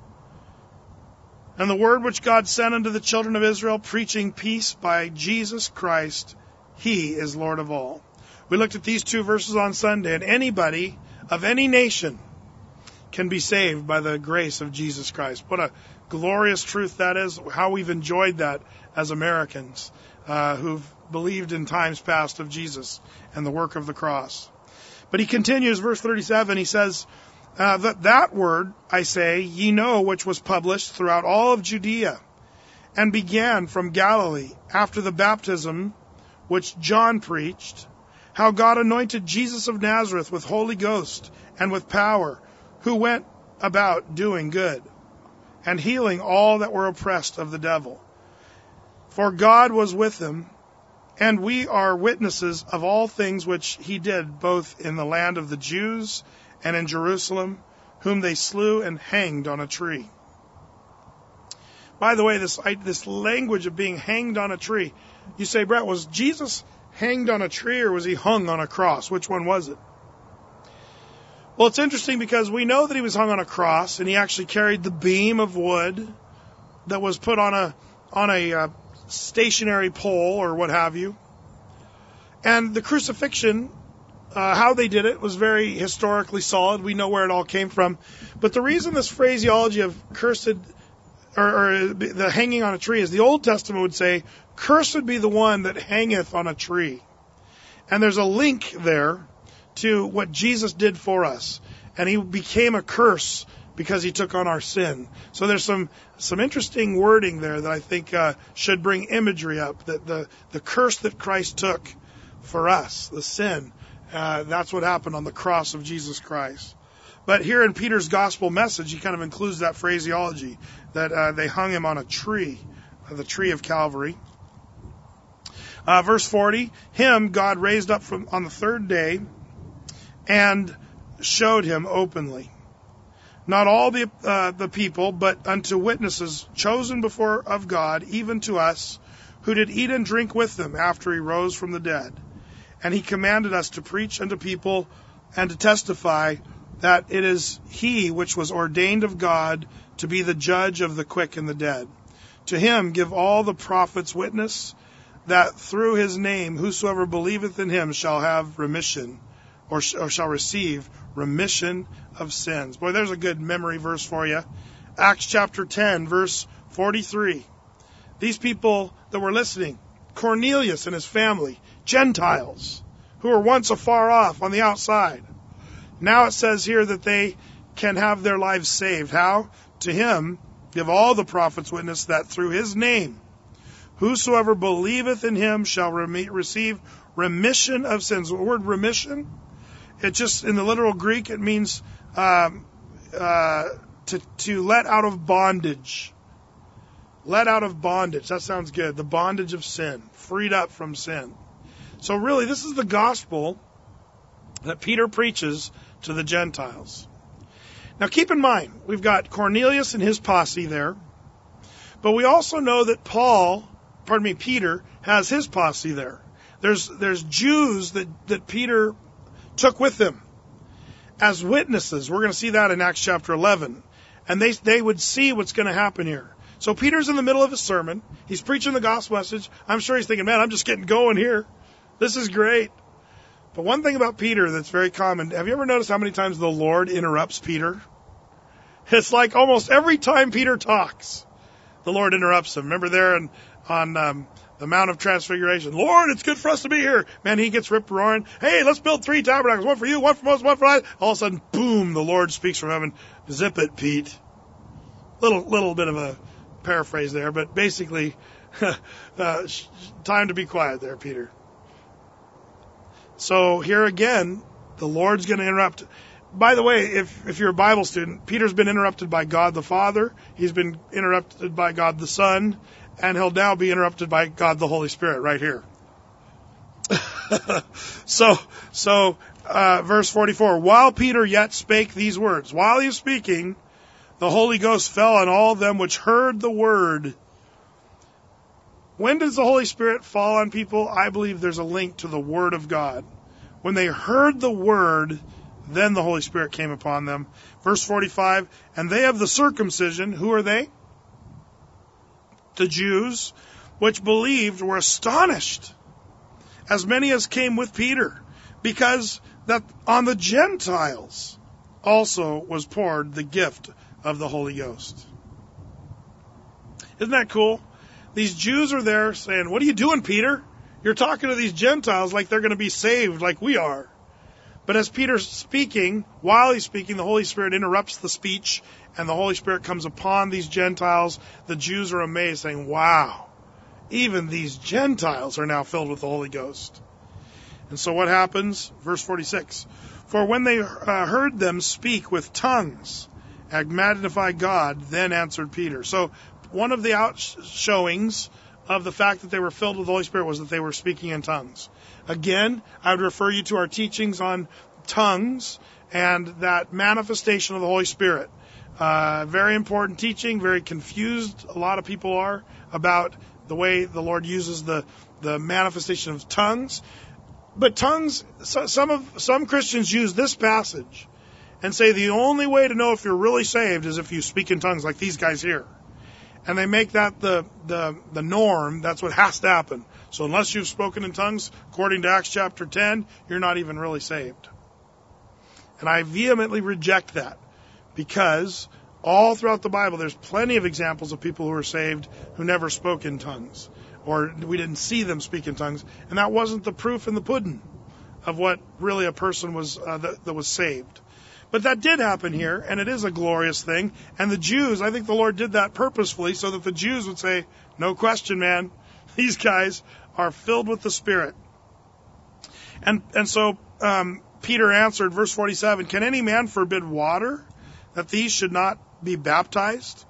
And the word which God sent unto the children of Israel, preaching peace by Jesus Christ, he is Lord of all. We looked at these two verses on Sunday, and anybody of any nation can be saved by the grace of Jesus Christ. What a glorious truth that is, how we've enjoyed that as Americans uh, who've believed in times past of Jesus and the work of the cross. But he continues, verse thirty-seven, he says, uh, that that word, I say, ye know, which was published throughout all of Judea, and began from Galilee after the baptism which John preached, how God anointed Jesus of Nazareth with Holy Ghost and with power, who went about doing good. and healing all that were oppressed of the devil. For God was with him, and we are witnesses of all things which he did, both in the land of the Jews and in Jerusalem, whom they slew and hanged on a tree. By the way, this this language of being hanged on a tree, you say, Brett, was Jesus hanged on a tree or was he hung on a cross? Which one was it? Well, it's interesting because we know that he was hung on a cross, and he actually carried the beam of wood that was put on a on a uh, stationary pole or what have you. And the crucifixion, uh, how they did it was very historically solid. We know where it all came from. But the reason this phraseology of cursed or, or the hanging on a tree is the Old Testament would say, cursed be the one that hangeth on a tree. And there's a link there to what Jesus did for us. And he became a curse because he took on our sin. So there's some some interesting wording there that I think uh, should bring imagery up, that the, the curse that Christ took for us, the sin, uh, that's what happened on the cross of Jesus Christ. But here in Peter's gospel message, he kind of includes that phraseology, that uh, they hung him on a tree, uh, the tree of Calvary. Uh, verse forty, him God raised up from on the third day and showed him openly. Not all the uh, the people, but unto witnesses chosen before of God, even to us, who did eat and drink with him after he rose from the dead. And he commanded us to preach unto people and to testify that it is he which was ordained of God to be the judge of the quick and the dead. To him give all the prophets witness that through his name whosoever believeth in him shall have remission, or, sh- or shall receive remission of sins. Boy, there's a good memory verse for you. Acts chapter ten, verse forty-three. These people that were listening, Cornelius and his family, Gentiles, who were once afar off on the outside. Now it says here that they can have their lives saved. How? To him give all the prophets witness that through his name whosoever believeth in him shall rem- receive remission of sins. The word remission, it just, in the literal Greek, it means um, uh, to, to let out of bondage. Let out of bondage. That sounds good. The bondage of sin. Freed up from sin. So really, this is the gospel that Peter preaches to the Gentiles. Now keep in mind, we've got Cornelius and his posse there. But we also know that Paul, pardon me, Peter, has his posse there. There's there's Jews that, that Peter took with him as witnesses. We're going to see that in Acts chapter eleven. And they they would see what's going to happen here. So Peter's in the middle of his sermon. He's preaching the gospel message. I'm sure he's thinking, man, I'm just getting going here. This is great. But one thing about Peter that's very common, have you ever noticed how many times the Lord interrupts Peter? It's like almost every time Peter talks, the Lord interrupts him. Remember there in, on um, the Mount of Transfiguration, Lord, it's good for us to be here. Man, he gets ripped roaring. Hey, let's build three tabernacles, one for you, one for Moses, one for I. All of a sudden, boom, the Lord speaks from heaven. Zip it, Pete. Little, little bit of a paraphrase there, but basically, uh, time to be quiet there, Peter. So here again, the Lord's going to interrupt. By the way, if, if you're a Bible student, Peter's been interrupted by God the Father. He's been interrupted by God the Son. And he'll now be interrupted by God the Holy Spirit right here. so, so uh, verse forty-four, while Peter yet spake these words, while he was speaking, the Holy Ghost fell on all them which heard the word. When does the Holy Spirit fall on people? I believe there's a link to the Word of God. When they heard the Word, then the Holy Spirit came upon them. Verse forty-five, and they of the circumcision, who are they? The Jews, which believed, were astonished, as many as came with Peter, because that on the Gentiles also was poured the gift of the Holy Ghost. Isn't that cool? These Jews are there saying, what are you doing, Peter? You're talking to these Gentiles like they're going to be saved like we are. But as Peter's speaking, while he's speaking, the Holy Spirit interrupts the speech, and the Holy Spirit comes upon these Gentiles. The Jews are amazed, saying, wow, even these Gentiles are now filled with the Holy Ghost. And so what happens? Verse forty-six, for when they uh, heard them speak with tongues and magnify God, then answered Peter. So one of the outshowings of the fact that they were filled with the Holy Spirit was that they were speaking in tongues. Again, I would refer you to our teachings on tongues and that manifestation of the Holy Spirit. Uh, very important teaching, very confused a lot of people are about the way the Lord uses the, the manifestation of tongues. But tongues, so, some of some Christians use this passage and say the only way to know if you're really saved is if you speak in tongues like these guys here. And they make that the, the, the norm. That's what has to happen. So unless you've spoken in tongues, according to Acts chapter ten, you're not even really saved. And I vehemently reject that, because all throughout the Bible there's plenty of examples of people who were saved who never spoke in tongues, or we didn't see them speak in tongues, and that wasn't the proof in the pudding of what really a person was uh, that, that was saved. But that did happen here, and it is a glorious thing. And the Jews, I think the Lord did that purposefully so that the Jews would say, no question, man, these guys are filled with the Spirit. And and so um, Peter answered, verse forty-seven, can any man forbid water, that these should not be baptized,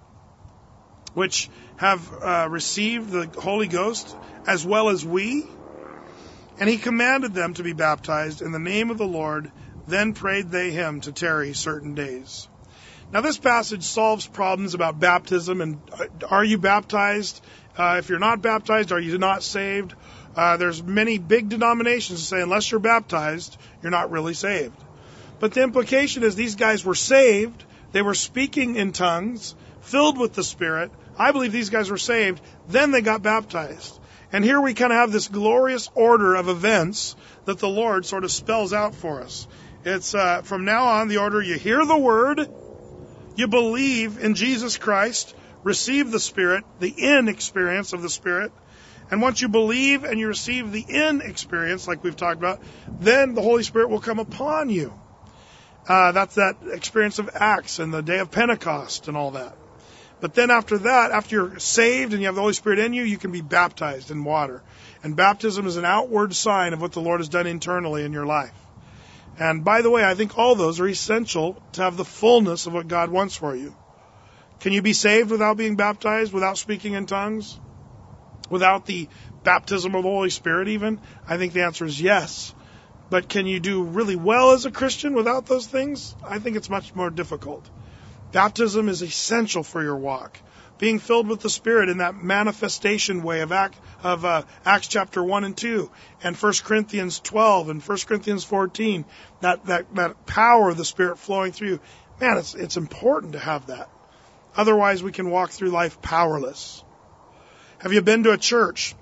which have uh, received the Holy Ghost, as well as we? And he commanded them to be baptized in the name of the Lord. Then prayed they him to tarry certain days. Now this passage solves problems about baptism and uh, are you baptized? Uh, if you're not baptized, are you not saved? Uh, there's many big denominations that say unless you're baptized, you're not really saved. But the implication is these guys were saved. They were speaking in tongues, filled with the Spirit. I believe these guys were saved. Then they got baptized. And here we kind of have this glorious order of events that the Lord sort of spells out for us. It's uh, from now on the order: you hear the word, you believe in Jesus Christ, receive the Spirit, the in experience of the Spirit, and once you believe and you receive the in experience, like we've talked about, then the Holy Spirit will come upon you. Uh, that's that experience of Acts and the day of Pentecost and all that. But then after that, after you're saved and you have the Holy Spirit in you, you can be baptized in water. And baptism is an outward sign of what the Lord has done internally in your life. And by the way, I think all those are essential to have the fullness of what God wants for you. Can you be saved without being baptized, without speaking in tongues, without the baptism of the Holy Spirit even? I think the answer is yes. But can you do really well as a Christian without those things? I think it's much more difficult. Baptism is essential for your walk. Being filled with the Spirit in that manifestation way of, Act, of uh, Acts chapter one and two, and First Corinthians twelve and First Corinthians fourteen, that, that, that power of the Spirit flowing through you. Man, it's, it's important to have that. Otherwise, we can walk through life powerless. Have you been to a church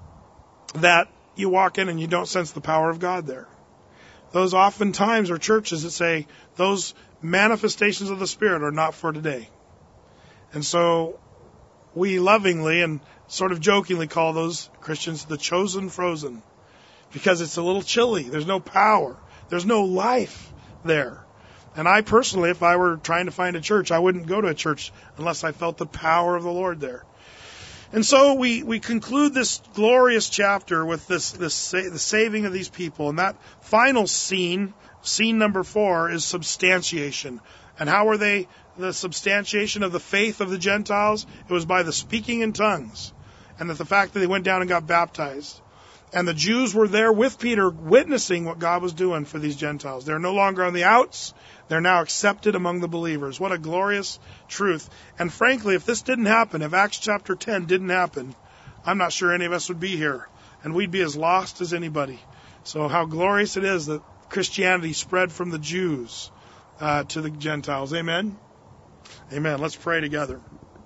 that you walk in and you don't sense the power of God there? Those oftentimes are churches that say those manifestations of the Spirit are not for today. And so we lovingly and sort of jokingly call those Christians the chosen frozen, because it's a little chilly. There's no power. There's no life there. And I personally, if I were trying to find a church, I wouldn't go to a church unless I felt the power of the Lord there. And so we, we conclude this glorious chapter with this, this the saving of these people. And that final scene, scene number four, is substantiation. And how were they the substantiation of the faith of the Gentiles? It was by the speaking in tongues, and that the fact that they went down and got baptized. And the Jews were there with Peter witnessing what God was doing for these Gentiles. They're no longer on the outs. They're now accepted among the believers. What a glorious truth. And frankly, if this didn't happen, if Acts chapter ten didn't happen, I'm not sure any of us would be here. And we'd be as lost as anybody. So how glorious it is that Christianity spread from the Jews uh, to the Gentiles. Amen? Amen. Let's pray together.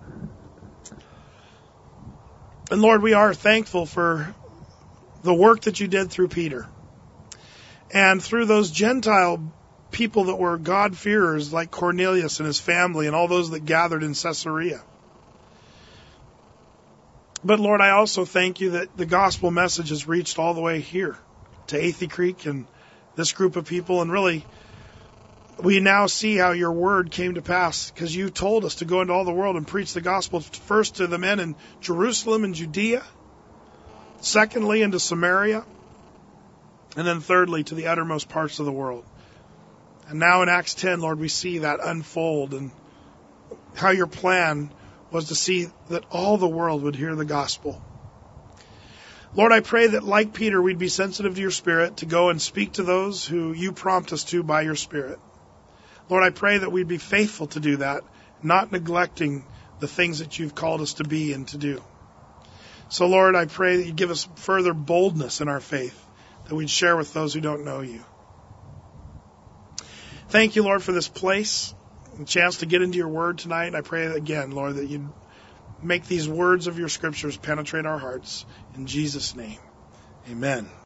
And Lord, we are thankful for the work that you did through Peter. And through those Gentile people that were God-fearers like Cornelius and his family and all those that gathered in Caesarea. But Lord, I also thank you that the gospel message has reached all the way here to Athey Creek and this group of people. And really, we now see how your word came to pass, because you told us to go into all the world and preach the gospel first to the men in Jerusalem and Judea, secondly into Samaria, and then thirdly to the uttermost parts of the world. And now in Acts ten, Lord, we see that unfold, and how your plan was to see that all the world would hear the gospel. Lord, I pray that like Peter, we'd be sensitive to your Spirit to go and speak to those who you prompt us to by your Spirit. Lord, I pray that we'd be faithful to do that, not neglecting the things that you've called us to be and to do. So, Lord, I pray that you give us further boldness in our faith, that we'd share with those who don't know you. Thank you, Lord, for this place, a chance to get into your word tonight. And I pray again, Lord, that you'd make these words of your scriptures penetrate our hearts. In Jesus' name, amen.